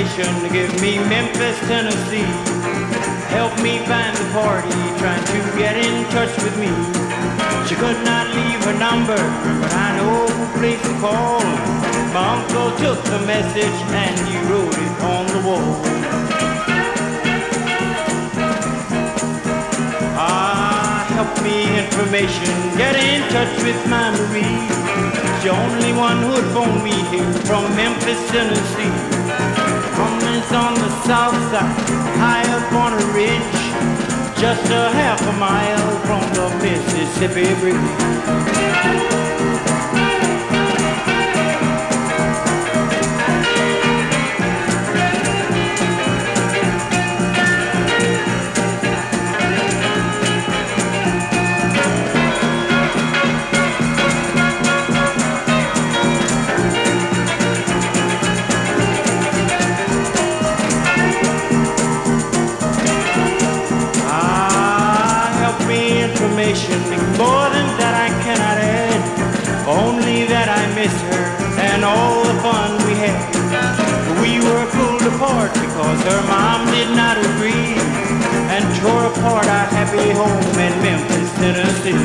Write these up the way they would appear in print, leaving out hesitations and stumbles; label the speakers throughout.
Speaker 1: information to give me Memphis, Tennessee. Help me find the party, trying to get in touch with me. She could not leave her number, but I know who place to call. My uncle took the message and he wrote it on the wall. Help me information, get in touch with my Marie. She's the only one who'd phone me here from Memphis, Tennessee. Home is on the south side, high up on a ridge, just a half a mile from the Mississippi Bridge. More than that I cannot add, only that I miss her and all the fun we had. We were pulled apart because her mom did not agree and tore apart our happy home in Memphis, Tennessee.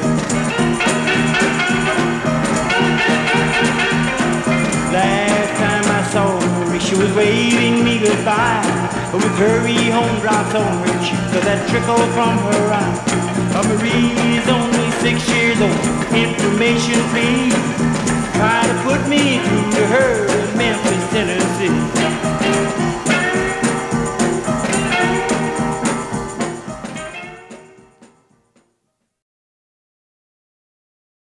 Speaker 1: Last time I saw her, she was waving me goodbye with her home drops on her cheek, that trickle from her eye. Marie's only 6 years old. Information, please. Try to put me through to her in Memphis, Tennessee.